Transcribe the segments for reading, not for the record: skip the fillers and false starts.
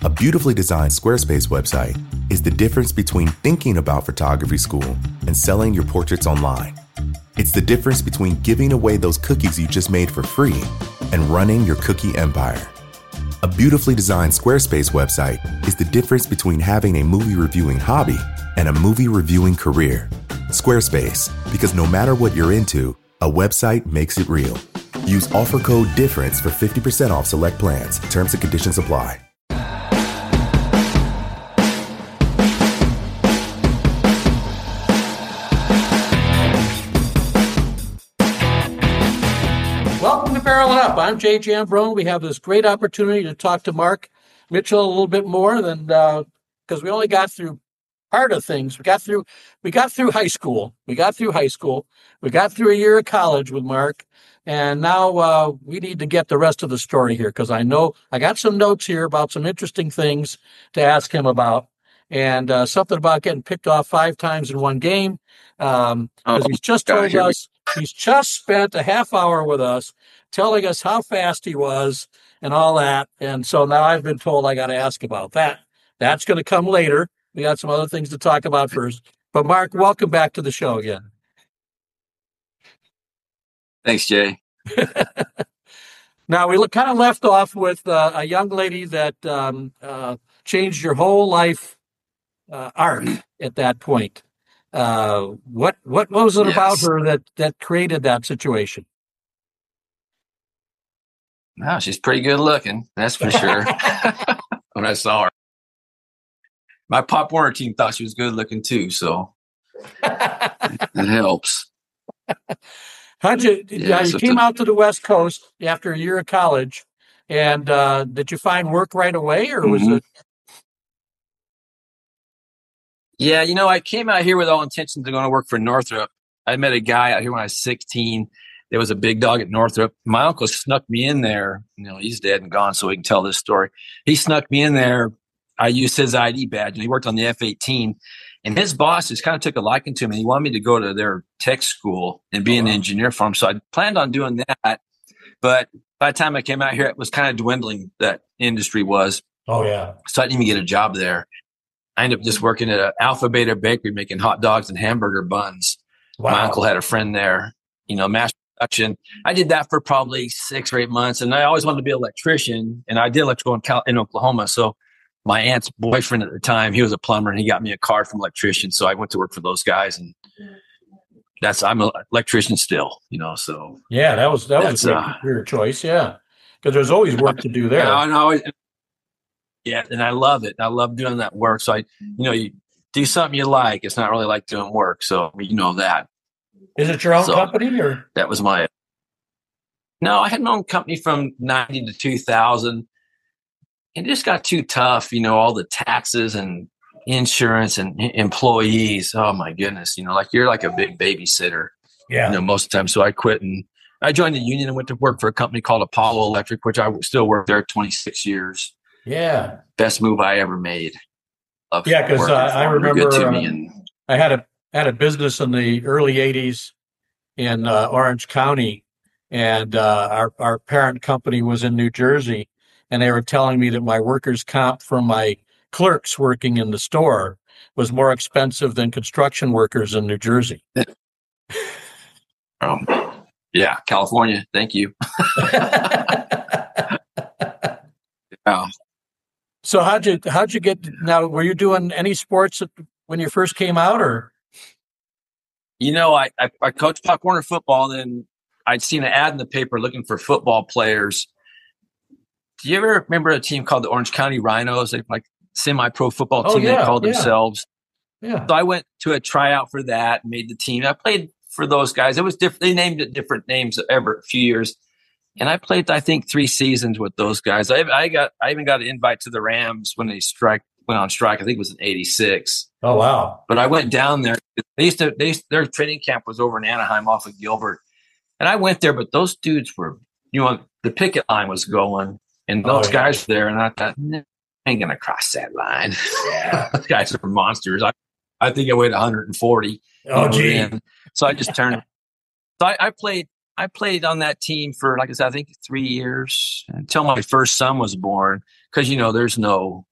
A beautifully designed Squarespace website is the difference between thinking about photography school and selling your portraits online. It's the difference between giving away those cookies you just made for free and running your cookie empire. A beautifully designed Squarespace website is the difference between having a movie reviewing hobby and a movie reviewing career. Squarespace, because no matter what you're into, a website makes it real. Use offer code DIFFERENCE for 50% off select plans. Terms and conditions apply. Welcome to Barreling Up. I'm Jay Jambrone. We have this great opportunity to talk to Mark Mitchell a little bit more than because we only got through part of things. We got through high school. We got through a year of college with Mark, and now we need to get the rest of the story here because I know I got some notes here about some interesting things to ask him about, and something about getting picked off 5 times in one game. Because he's just told us he's just spent a half hour with us telling us how fast he was and all that, and so now I've been told I got to ask about that. That's going to come later. We got some other things to talk about first. But Mark, welcome back to the show again. Thanks, Jay. Now, we kind of left off with a young lady that changed your whole life arc at that point. What was it about her that created that situation? No, she's pretty good looking. That's for sure. When I saw her. My Pop Warner team thought she was good looking too, so that helps. How'd you? You came out to the West Coast after a year of college, and did you find work right away, or was it? Yeah, I came out here with all intentions of going to work for Northrop. I met a guy out here when I was 16. There was a big dog at Northrop. My uncle snuck me in there. He's dead and gone, so we can tell this story. He snuck me in there. I used his ID badge, and he worked on the F-18. And his boss just kind of took a liking to me. He wanted me to go to their tech school and be an engineer for him. So I planned on doing that. But by the time I came out here, it was kind of dwindling, that industry was. Oh, yeah. So I didn't even get a job there. I ended up just working at an Alpha Beta bakery making hot dogs and hamburger buns. Wow. My uncle had a friend there, mass production. I did that for probably 6 or 8 months. And I always wanted to be an electrician. And I did electrical in Oklahoma. So my aunt's boyfriend at the time, he was a plumber, and he got me a card from electrician. So I went to work for those guys, and I'm an electrician still, so. Yeah, that was a career choice. Yeah. Because there's always work to do there. Yeah. And I love it. I love doing that work. So you do something you like. It's not really like doing work. So that. Is it your own company or? That was no, I had my own company from 90 to 2000. It just got too tough, all the taxes and insurance and employees. Oh my goodness. You're like a big babysitter, most of the time. So I quit and I joined the union and went to work for a company called Apollo Electric, which I still worked there 26 years. Yeah. Best move I ever made. Because I remember I had a business in the early 80s in Orange County, and our parent company was in New Jersey. And they were telling me that my workers' comp from my clerks working in the store was more expensive than construction workers in New Jersey. Yeah, California. Thank you. Yeah. So how'd you get? Now, were you doing any sports when you first came out, or? I coached Pop Warner football, and then I'd seen an ad in the paper looking for football players. Do you ever remember a team called the Orange County Rhinos? They like semi-pro football team. They called themselves. Yeah. So I went to a tryout for that, made the team. I played for those guys. It was different. They named it different names a few years. And I played, I think, 3 seasons with those guys. I even got an invite to the Rams when they went on strike. I think it was in '86. Oh, wow. But I went down there. Their training camp was over in Anaheim off of Gilbert. And I went there, but those dudes were, the picket line was going. And those guys were there, and I thought, I ain't going to cross that line. Yeah. Those guys are monsters. I think I weighed 140. Oh, gee. So I just turned. So I played on that team for, like I said, I think 3 years until my first son was born. Because, there's no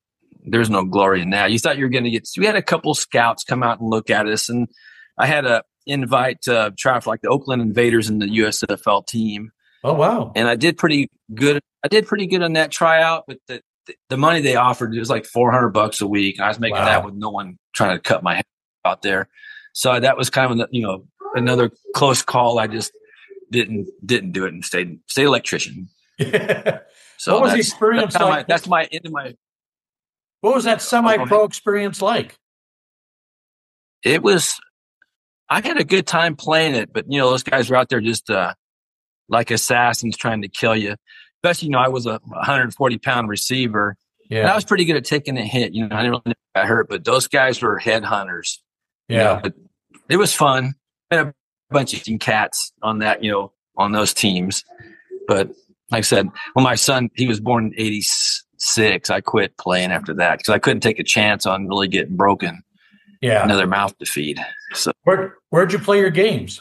there's no glory in that. You thought you were going to get. We had a couple scouts come out and look at us, and I had a invite to try for like the Oakland Invaders and the USFL team. Oh wow! And I did pretty good. I did pretty good on that tryout, but the money they offered, it was like $400 a week. And I was making that with no one trying to cut my head out there. So that was kind of another close call. I just didn't do it and stayed electrician. So what was the experience like? That's my end of my. What was that semi-pro experience like? It was. I had a good time playing it, but those guys were out there just like assassins trying to kill you. Especially, I was a 140-pound receiver. Yeah, and I was pretty good at taking a hit. I didn't really get hurt, but those guys were headhunters. Yeah, but it was fun. I had a bunch of cats on that, on those teams. But like I said, when my son, he was born in '86, I quit playing after that because I couldn't take a chance on really getting broken. Yeah, another mouth to feed. So where'd you play your games?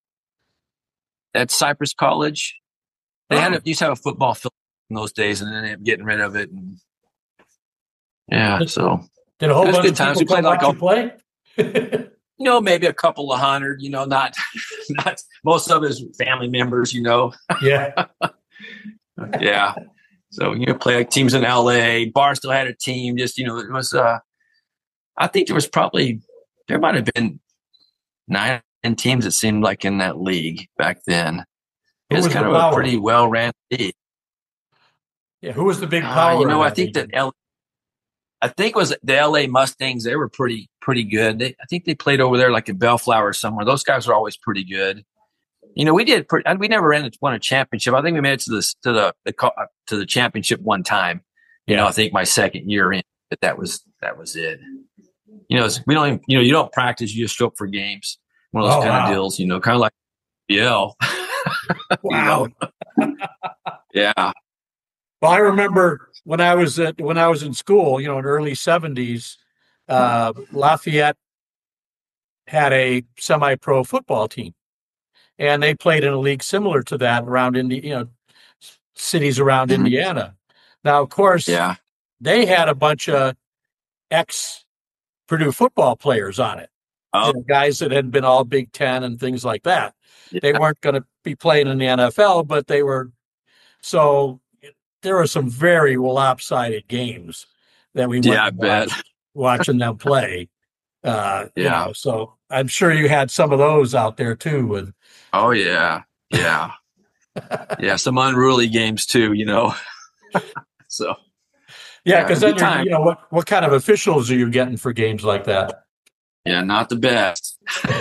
At Cypress College. They used to have a football field in those days, and then they ended up getting rid of it. And so did a whole bunch of people come watch you play? Maybe a couple of hundred. Not most of his family members. Yeah, yeah. So play like teams in LA. Barstow had a team. Just it was. I think there might have been 9 teams. It seemed like in that league back then. It was kind of a pretty well-ran league. Yeah, who was the big power? I think that I think it was the LA Mustangs. They were pretty good. I think they played over there like in Bellflower somewhere. Those guys were always pretty good. We never won a championship. I think we made it to the championship one time. I think my second year in, but that was it. We don't even, you don't practice. You just show up for games. One of those kind of deals. Kind of like BL. Wow. Yeah. Well, I remember when I was in school, in the early 70s, Lafayette had a semi-pro football team, and they played in a league similar to that around cities around Indiana. Now, of course, they had a bunch of ex-Purdue football players on it, guys that had been all Big Ten and things like that. Yeah. They weren't going to be playing in the NFL, but they were. So there were some very lopsided games that we went watching them play. So I'm sure you had some of those out there too. With some unruly games too. So because then what kind of officials are you getting for games like that? Yeah, not the best.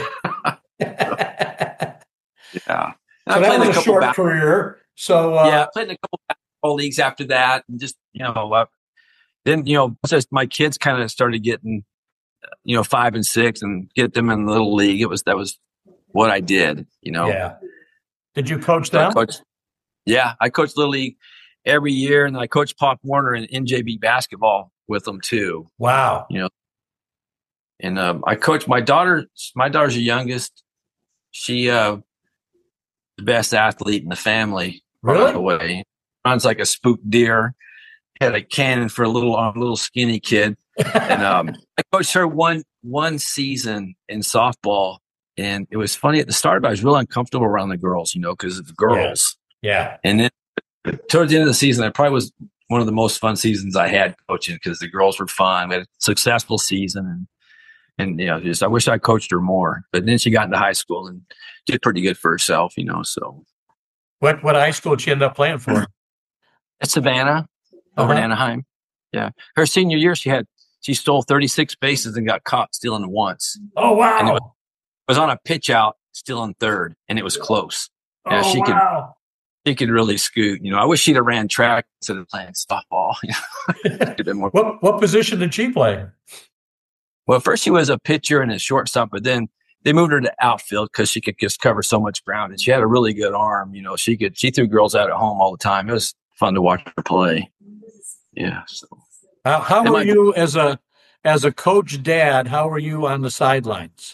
Yeah. So that was a short career. So I played in a couple basketball leagues after that, and just then just my kids kind of started getting 5 and 6 and get them in the little league. That was what I did. Yeah. Did you coach them? I coached little league every year, and I coached Pop Warner and NJB basketball with them too. Wow. And I coached my daughter. My daughter's the youngest. She the best athlete in the family. Really? By the way, runs like a spooked deer. Had a cannon for a little skinny kid. And I coached her one season in softball, and it was funny at the start, but I was really uncomfortable around the girls, because of the girls. Yeah. And then towards the end of the season, it probably was one of the most fun seasons I had coaching because the girls were fun. We had a successful season, and just I wish I coached her more. But then she got into high school and did pretty good for herself, So what high school did she end up playing for? At Savannah, over in Anaheim. Yeah, her senior year, she stole 36 bases and got caught stealing once. Oh wow! And it was on a pitch out, stealing third, and it was close. Yeah, she could really scoot. I wish she'd have ran track instead of playing softball. What position did she play? Well, first she was a pitcher and a shortstop, but then they moved her to outfield because she could just cover so much ground, and she had a really good arm. She threw girls out at home all the time. It was fun to watch her play. Yeah. So how were you as a coach dad? How were you on the sidelines?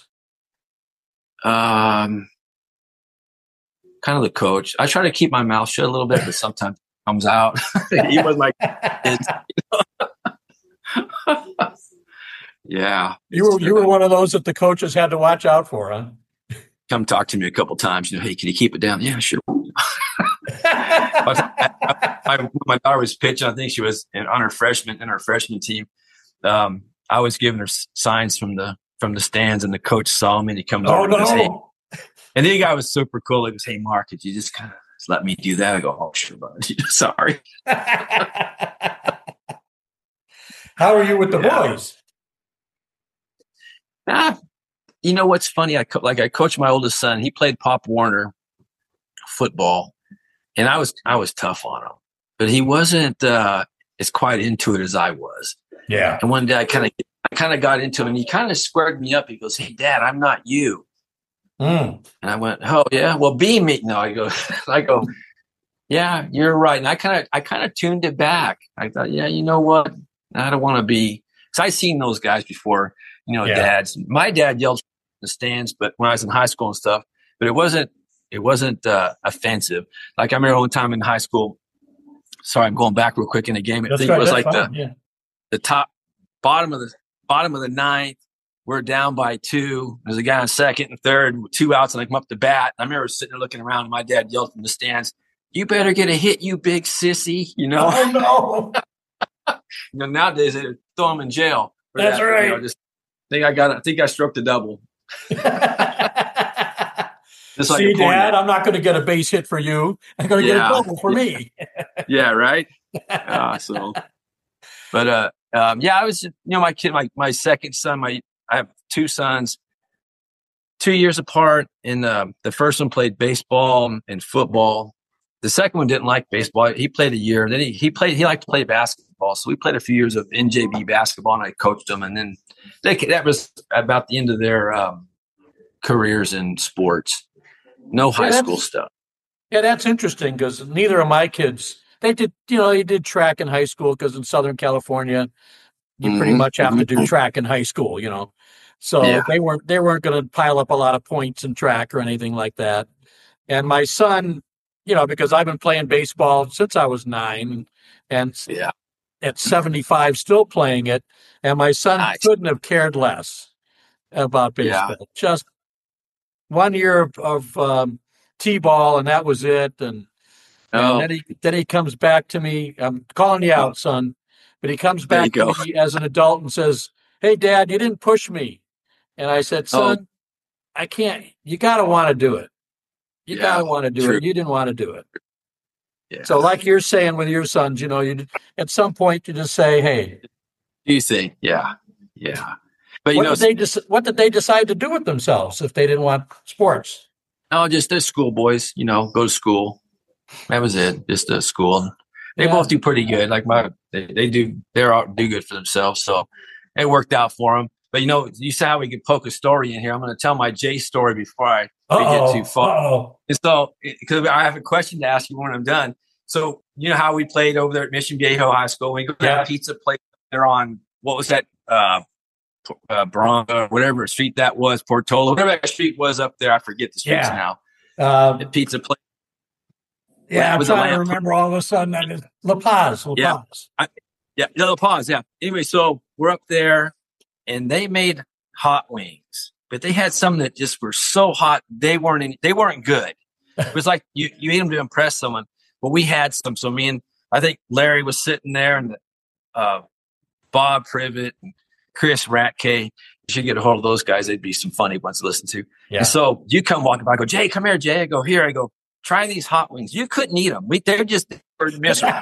Kind of the coach. I try to keep my mouth shut a little bit, but sometimes it comes out. He was my kids. Yeah. You were one of those that the coaches had to watch out for, huh? Come talk to me a couple times. Hey, can you keep it down? Yeah, sure. My daughter was pitching. I think she was on her freshman team. I was giving her signs from the stands, and the coach saw me, and he comes over and goes, "Hey." And the guy was super cool. He goes, "Hey, Mark, could you just kind of let me do that?" I go, "Oh, sure, bud. Sorry." How are you with the boys? You know what's funny? I coached my oldest son. He played Pop Warner football, and I was tough on him, but he wasn't as quite into it as I was. Yeah. And one day I kind of got into him, and he kind of squared me up. He goes, "Hey, Dad, I'm not you." And I went, "Oh yeah, well, be me." No, I go, "Yeah, you're right." And I kind of tuned it back. I thought, yeah, you know what? I don't want to be, because I've seen those guys before. Dads. My dad yelled in the stands, but when I was in high school and stuff, but it wasn't offensive. Like I remember one time in high school. Sorry, I'm going back real quick in the game. I think it was like the top bottom of the ninth. We're down by 2. There's a guy on second and third, 2 outs, and I come up to bat. I remember sitting there looking around, and my dad yelled from the stands, "You better get a hit, you big sissy!" Oh no! Nowadays they throw him in jail. That's right. I think I stroked a double. See, Dad, I'm not going to get a base hit for you. I'm going to get a double for me. Yeah, right. I was, my kid, my second son, I have 2 sons, 2 years apart. And the first one played baseball and football. The second one didn't like baseball. He played a year. Then he liked to play basketball. So we played a few years of NJB basketball, and I coached them. And then that was about the end of their careers in sports. No high school stuff. Yeah, that's interesting, because neither of my kids, they did track in high school, because in Southern California, you pretty much have to do track in high school, So they weren't going to pile up a lot of points in track or anything like that. And my son, because I've been playing baseball since I was 9, and at 75 still playing it, and my son couldn't have cared less about baseball. Yeah. Just 1 year of T-ball, and that was it. And then he comes back to me. I'm calling you out, son. But he comes back to me as an adult and says, "Hey, Dad, you didn't push me." And I said, "Son, I can't. You got to want to do it. You got to want to do it. You didn't want to do it." Yeah. So like you're saying with your sons, you at some point you just say, "Hey." You say, yeah. But what did they decide to do with themselves if they didn't want sports? Oh, just the school boys, go to school. That was it. Just school. They both do pretty good. Like they do good for themselves. So it worked out for them. But you saw how we could poke a story in here. I'm going to tell my Jay story before we get too far. And so, because I have a question to ask you when I'm done. So you know how we played over there at Mission Viejo High School? We go to that pizza place there on, what was that? Bronco, whatever street that was, Portola, whatever that street was up there. I forget the streets now. The pizza place. Yeah, I'm trying to remember all of a sudden. La Paz. La Paz. Yeah. Anyway, so we're up there, and they made hot wings, but they had some that just were so hot they weren't good. It was like you eat them to impress someone. But we had some. So I think Larry was sitting there, and Bob Privet and Chris Ratke. You should get a hold of those guys. They'd be some funny ones to listen to. Yeah. And so you come walking by. I go, "Jay, come here, Jay." I go, "Here." I go, "Try these hot wings." You couldn't eat them. They were miserable.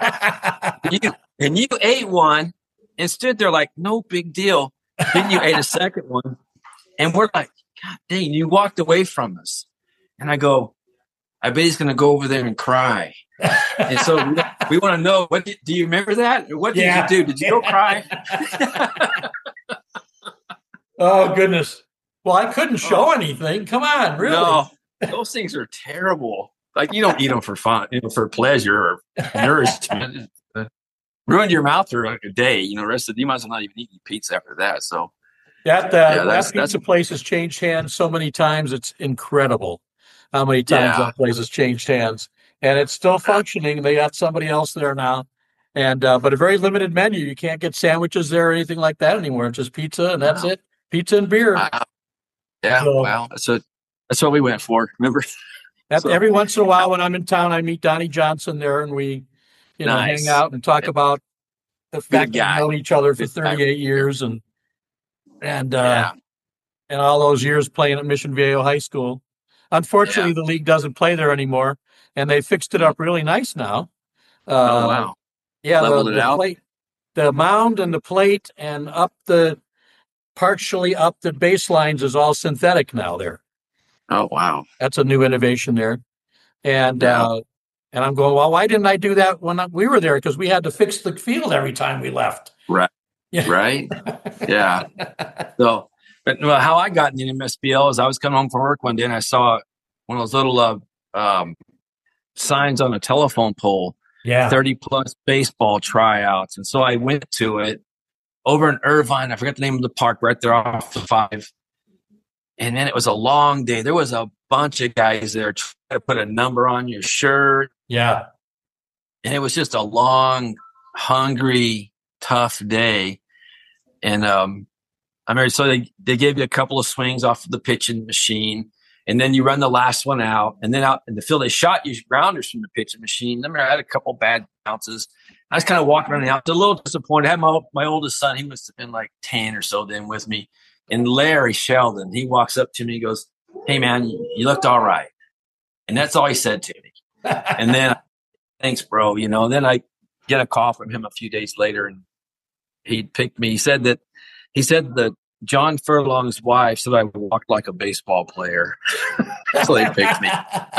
and you ate one and stood there like, no big deal. Then you ate a second one. And we're like, "God dang, you walked away from us." And I go, "I bet he's going to go over there and cry." And so we want to know, do you remember that? What did you do? Did you go cry? Oh, goodness. Well, I couldn't show anything. Come on, really? No, those things are terrible. Like, you don't eat them for fun, for pleasure or nourishment. Ruined your mouth for like a day. You might as well not even eat pizza after that. So that pizza place has changed hands so many times. It's incredible how many times that place has changed hands. And it's still functioning. They got somebody else there now. And but a very limited menu. You can't get sandwiches there or anything like that anymore. It's just pizza, and that's it. Pizza and beer. Wow. Yeah, So, wow. That's what we went for. Remember? So, every once in a while, when I'm in town, I meet Donnie Johnson there, and we, hang out and talk about the fact that we've known each other for 38 years, and all those years playing at Mission Viejo High School. Unfortunately, the league doesn't play there anymore, and they fixed it up really nice now. Oh wow! Yeah, leveled it out. Plate, the mound and the plate, and partially up the baselines is all synthetic now. There. Oh wow! That's a new innovation there, and I'm going, well, why didn't I do that when we were there? Because we had to fix the field every time we left. Right. Yeah. Right. Yeah. So, but how I got in the MSBL is I was coming home from work one day and I saw one of those little signs on a telephone pole. Yeah. 30 plus baseball tryouts. And so I went to it over in Irvine. I forgot the name of the park right there off the 5. And then it was a long day. There was a bunch of guys there trying to put a number on your shirt. Yeah. And it was just a long, hungry, tough day. And I remember, so they gave you a couple of swings off of the pitching machine. And then you run the last one out. And then out in the field, they shot you grounders from the pitching machine. I remember I had a couple bad bounces. I was kind of walking around the house, a little disappointed. I had my oldest son. He must have been like 10 or so then with me. And Larry Sheldon, he walks up to me, he goes, "Hey, man, you looked all right." And that's all he said to me. And then, "Thanks, bro." Then I get a call from him a few days later, and he picked me. He said that John Furlong's wife said I walked like a baseball player. So they picked me.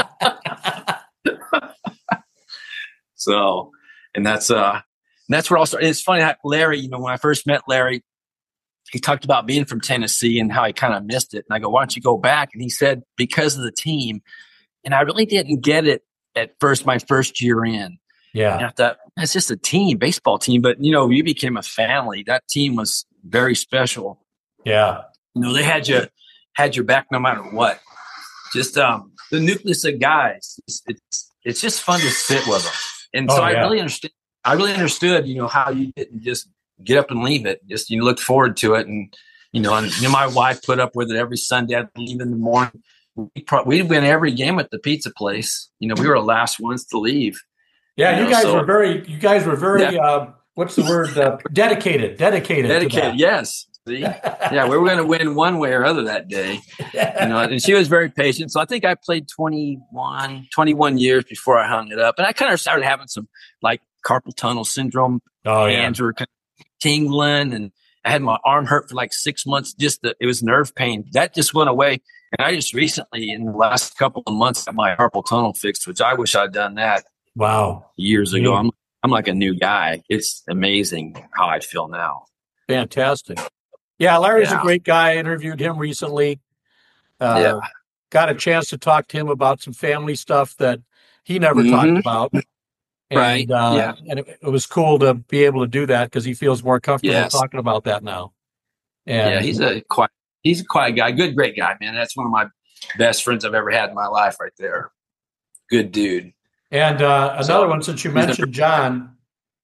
So, and that's where I'll start. It's funny how Larry, when I first met Larry, he talked about being from Tennessee and how he kind of missed it. And I go, "Why don't you go back?" And he said, "Because of the team." And I really didn't get it at first, my first year in. Yeah. And I thought, it's just a team, baseball team. But, you became a family. That team was very special. Yeah. They had your back no matter what. Just the nucleus of guys. It's just fun to sit with them. And so I really understood, how you didn't just get up and leave it. Just you looked forward to it, and my wife put up with it every Sunday. I'd leave in the morning. We'd win every game at the pizza place. We were the last ones to leave. Yeah, you guys were very. What's the word? Dedicated. Dedicated. Yes. See? Yeah, we were going to win one way or other that day. And she was very patient. So I think I played 21 years before I hung it up. And I kind of started having some like carpal tunnel syndrome. Hands were kind of tingling, and I had my arm hurt for like 6 months. It was nerve pain. That just went away. And I just recently, in the last couple of months, got my carpal tunnel fixed, which I wish I'd done that. Wow. Years ago. I'm like a new guy. It's amazing how I feel now. Fantastic. Yeah, Larry's a great guy. I interviewed him recently. Got a chance to talk to him about some family stuff that he never talked about. And, and it was cool to be able to do that because he feels more comfortable talking about that now. And he's a quiet guy, great guy, man. That's one of my best friends I've ever had in my life right there. Good dude. And another one, since you mentioned John,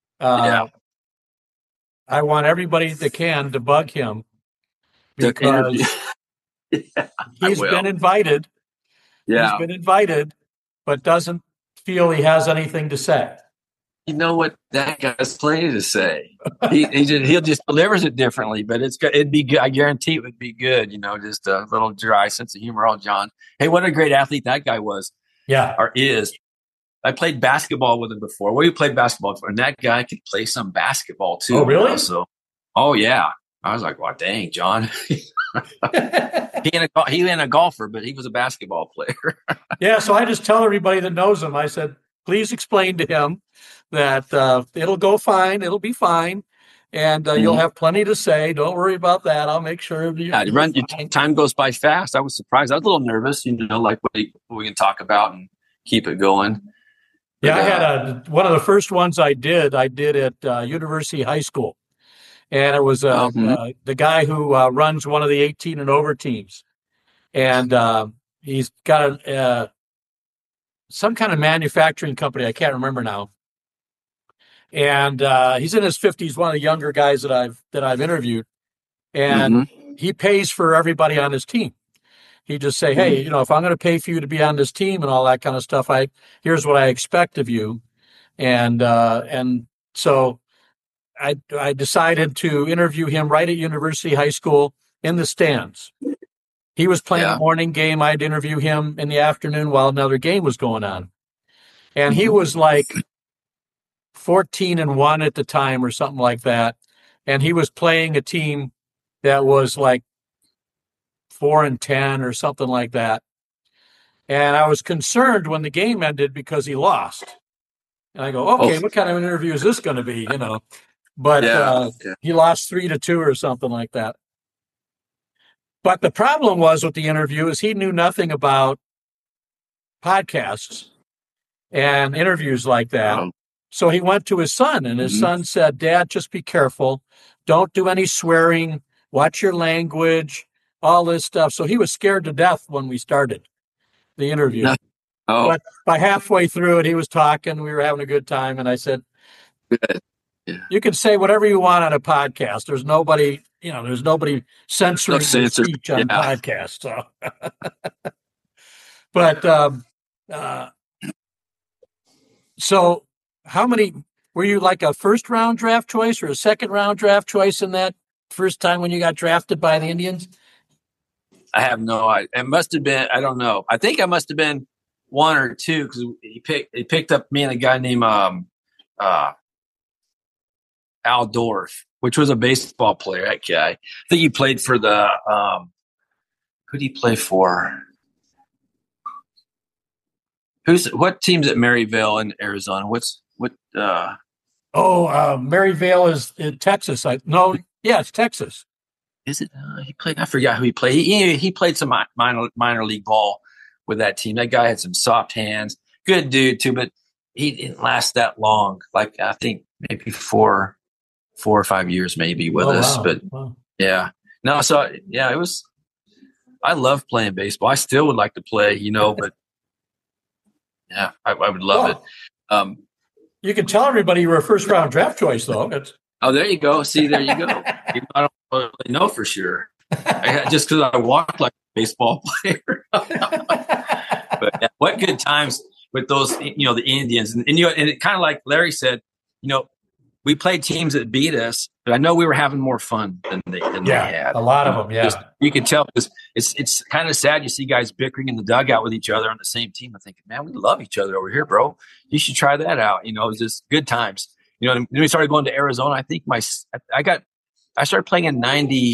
I want everybody that can to bug him because he's been invited. Yeah. He's been invited, but doesn't feel he has anything to say. You know what? That guy's plenty to say. He'll just delivers it differently, but it'd be good. I guarantee it would be good. Just a little dry sense of humor. Oh, John. Hey, what a great athlete that guy was. Yeah. Or is. I played basketball with him before. We played basketball before, and that guy could play some basketball too. Oh, really? Oh, yeah. I was like, "Well, dang, John." He ain't a golfer, but he was a basketball player. Yeah, so I just tell everybody that knows him, I said, please explain to him that it'll go fine. It'll be fine. And you'll have plenty to say. Don't worry about that. I'll make sure. Time goes by fast. I was surprised. I was a little nervous, like what we can talk about and keep it going. Yeah, I had one of the first ones I did at University High School. And it was the guy who runs one of the 18 and over teams. And he's got some kind of manufacturing company. I can't remember now. and he's in his 50s, one of the younger guys that I've interviewed, and he pays for everybody on his team. He just say, hey, if I'm going to pay for you to be on this team and all that kind of stuff, here's what I expect of you. And so I decided to interview him right at University High School in the stands. He was playing a morning game. I'd interview him in the afternoon while another game was going on. And he was like 14-1 at the time or something like that. And he was playing a team that was like 4-10 or something like that. And I was concerned when the game ended because he lost. And I go, okay, what kind of an interview is this going to be? But he lost 3-2 or something like that. But the problem was with the interview is he knew nothing about podcasts and interviews like that. So he went to his son, and his son said, Dad, just be careful. Don't do any swearing. Watch your language, all this stuff. So he was scared to death when we started the interview. But by halfway through it, he was talking. We were having a good time. And I said, you can say whatever you want on a podcast. There's nobody censoring your speech on podcasts. So. But so how many were you, like a first round draft choice or a second round draft choice in that first time when you got drafted by the Indians? I have no idea. It must have been, I don't know. I think I must have been 1 or 2 because he picked up me and a guy named Al Dorf, which was a baseball player. That guy. I think he played for the who did he play for? What team's at Maryvale in Arizona? Maryvale is in Texas. It's Texas. Is it? He played. I forgot who he played. He played some minor league ball with that team. That guy had some soft hands. Good dude too, but he didn't last that long. Like I think maybe 4 or 5 years maybe with us. Wow. But yeah, no. So yeah, it was. I love playing baseball. I still would like to play, but yeah, I would love it. You can tell everybody you were a first round draft choice, though. There you go. See, there you go. I don't really know for sure. Just because I walk like a baseball player. But yeah, what good times with those, the Indians. And it kind of like Larry said, we played teams that beat us, but I know we were having more fun than they had. A lot of them, you could tell because it's kind of sad. You see guys bickering in the dugout with each other on the same team. I'm thinking, man, we love each other over here, bro. You should try that out. It was just good times. Then we started going to Arizona. I think I started playing in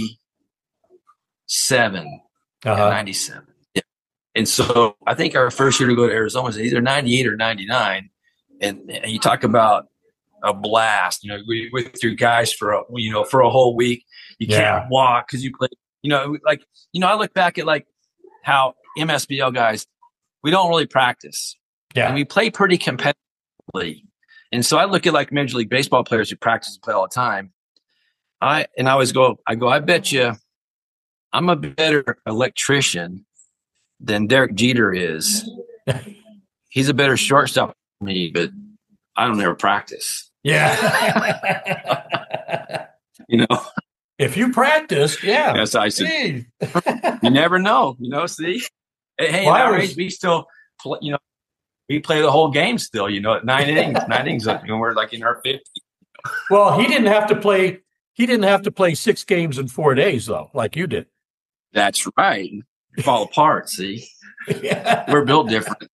97. 97. Yeah. And so I think our first year to go to Arizona was either 98 or 99. And you talk about a blast, we went through guys for a whole week. You can't walk because you play, I look back at like how MSBL guys, we don't really practice. Yeah. And we play pretty competitively. And so I look at like Major League Baseball players who practice and play all the time. I always go, I bet you I'm a better electrician than Derek Jeter is. He's a better shortstop than me, but I don't ever practice. Yeah. If you practiced, yeah. Yes, I said. You never know, see? Hey, at our age, we still play, we play the whole game still, at 9 innings. 9 innings, we're like in our 50s. Well, he didn't have to play 6 games in 4 days, though, like you did. That's right. You fall apart, see? Yeah. We're built different.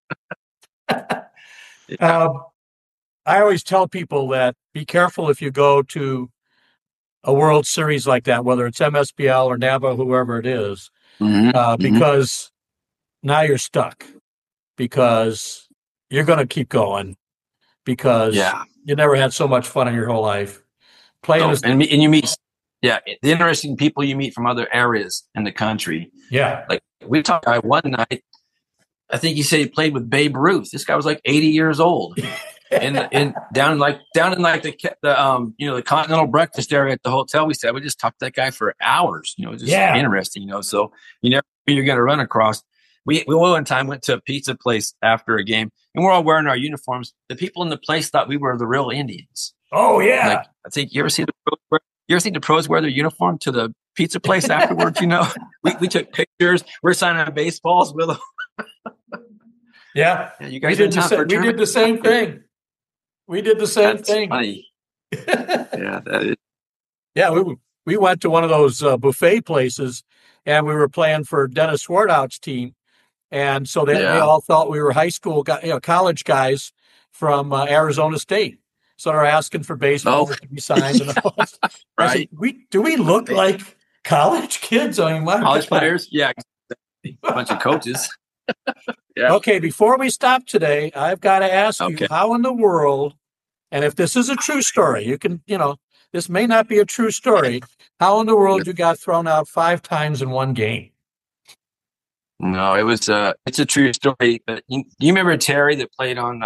I always tell people that be careful if you go to a World Series like that, whether it's MSBL or NABA, whoever it is, because now you're stuck because you're going to keep going because you never had so much fun in your whole life. And you meet, the interesting people you meet from other areas in the country. Yeah. Like we talked one night, I think he said he played with Babe Ruth. This guy was like 80 years old. And down in the continental breakfast area at the hotel, we just talked to that guy for hours. Interesting. So you never know who you're going to run across. We one time went to a pizza place after a game, and we're all wearing our uniforms. The people in the place thought we were the real Indians. Oh yeah. Like, I think you ever seen the pros wear their uniform to the pizza place afterwards? We took pictures. We're signing baseballs with them. Yeah. You guys we did the same thing. We did the same thing. Funny. Yeah, that is. Yeah, we went to one of those buffet places, and we were playing for Dennis Swartout's team, and so they all thought we were high school, college guys from Arizona State. So they're asking for baseballs to be signed. And all. Right? Said, do we look like college kids? I mean, college players? Yeah, a bunch of coaches. Yeah. Okay, before we stop today, I've got to ask you, how in the world, and if this is a true story, you can, this may not be a true story, how in the world you got thrown out 5 times in one game? No, it's a true story. But you remember Terry that played on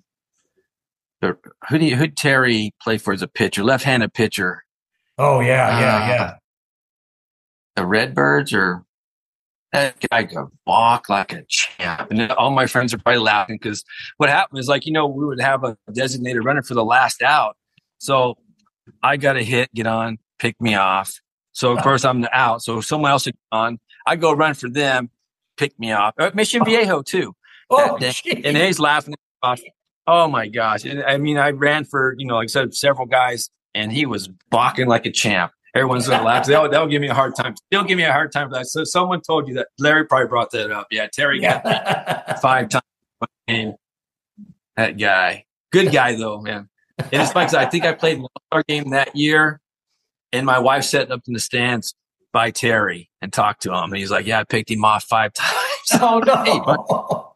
who'd Terry play for as a pitcher, left-handed pitcher? Oh yeah. The Redbirds, or that guy could balk like a champ. And all my friends are probably laughing because what happened is, we would have a designated runner for the last out. So I got a hit, get on, pick me off. So of course I'm the out. So someone else would get on. I go run for them, pick me off. Mission Viejo too. Oh, and he's laughing. Oh my gosh. And I mean, I ran for, like I said, several guys, and he was balking like a champ. Everyone's going to laugh. They'll give me a hard time. Still give me a hard time for that. So someone told you that. Larry probably brought that up. Yeah, Terry got me 5 times in one game. That guy. Good guy, though, man. And it's funny because I think I played an All-Star game that year, and my wife sat up in the stands by Terry and talked to him. And he's like, yeah, I picked him off 5 times. Oh,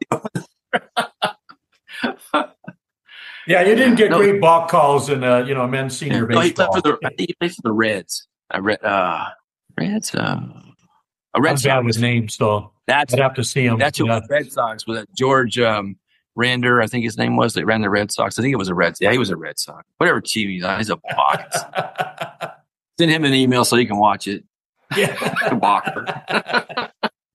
no. Yeah, you didn't get great balk calls in men's senior baseball. I think he played for the Reds. Reds. I'm bad with names, so I'd have to see him. That's who was Red Sox with George Rander, I think his name was. They ran the Red Sox. I think it was a Reds. Yeah, he was a Red Sox. Whatever team he's on, he's a balk. Send him an email so he can watch it. Yeah, balker.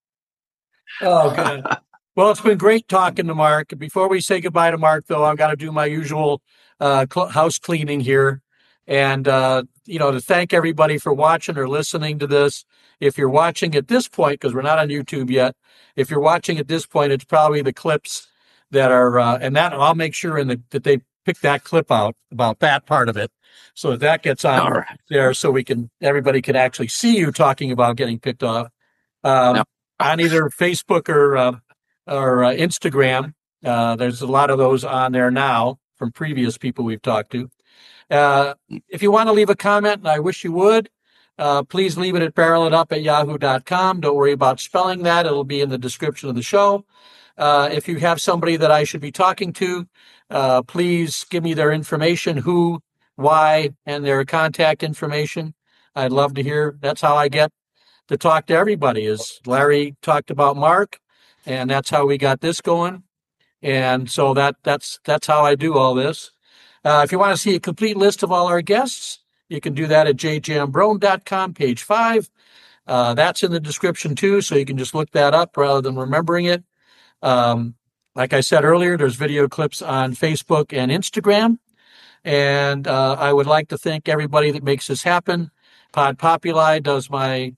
Oh, good. Well, it's been great talking to Mark. Before we say goodbye to Mark, though, I've got to do my usual house cleaning here. And, to thank everybody for watching or listening to this. If you're watching at this point, because we're not on YouTube yet, if you're watching at this point, it's probably the clips that are, and that I'll make sure that they pick that clip out about that part of it. So that gets on there so everybody can actually see you talking about getting picked off on either Facebook or Instagram. There's a lot of those on there now from previous people we've talked to. If you want to leave a comment, and I wish you would, please leave it at barrelit@yahoo.com. Don't worry about spelling that. It'll be in the description of the show. If you have somebody that I should be talking to, please give me their information, who, why, and their contact information. I'd love to hear. That's how I get to talk to everybody, is Larry talked about Mark. And that's how we got this going. And so that's how I do all this. If you want to see a complete list of all our guests, you can do that at jjambrone.com, page 5. That's in the description too, so you can just look that up rather than remembering it. Like I said earlier, there's video clips on Facebook and Instagram. And I would like to thank everybody that makes this happen. Pod Populi does my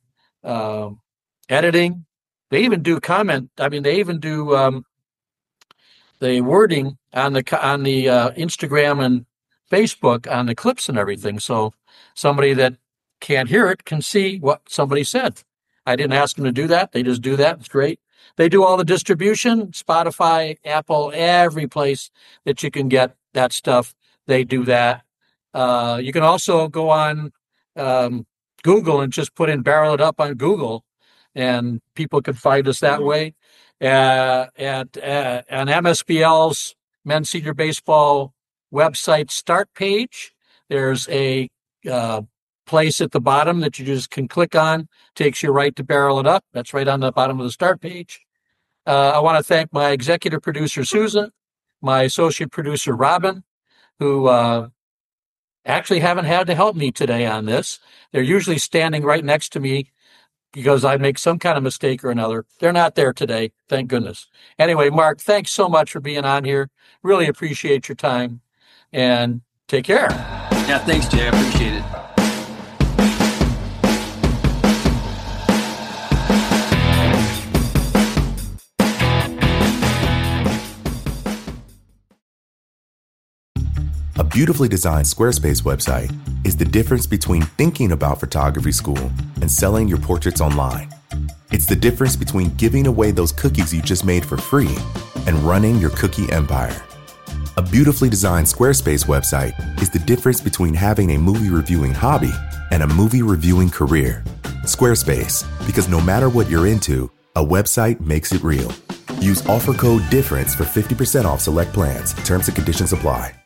editing. They even do they even do the wording on the Instagram and Facebook on the clips and everything. So somebody that can't hear it can see what somebody said. I didn't ask them to do that. They just do that. It's great. They do all the distribution, Spotify, Apple, every place that you can get that stuff. They do that. You can also go on Google and just put in Barrel It Up on Google, and people can find us that way. At MSBL's Men's Senior Baseball website start page, there's a place at the bottom that you just can click on. Takes you right to Barrel It Up. That's right on the bottom of the start page. I want to thank my executive producer, Susan, my associate producer, Robin, who actually haven't had to help me today on this. They're usually standing right next to me because I make some kind of mistake or another. They're not there today, thank goodness. Anyway, Mark, thanks so much for being on here. Really appreciate your time, and take care. Yeah, thanks, Jay. I appreciate it. A beautifully designed Squarespace website is the difference between thinking about photography school and selling your portraits online. It's the difference between giving away those cookies you just made for free and running your cookie empire. A beautifully designed Squarespace website is the difference between having a movie reviewing hobby and a movie reviewing career. Squarespace, because no matter what you're into, a website makes it real. Use offer code DIFFERENCE for 50% off select plans. Terms and conditions apply.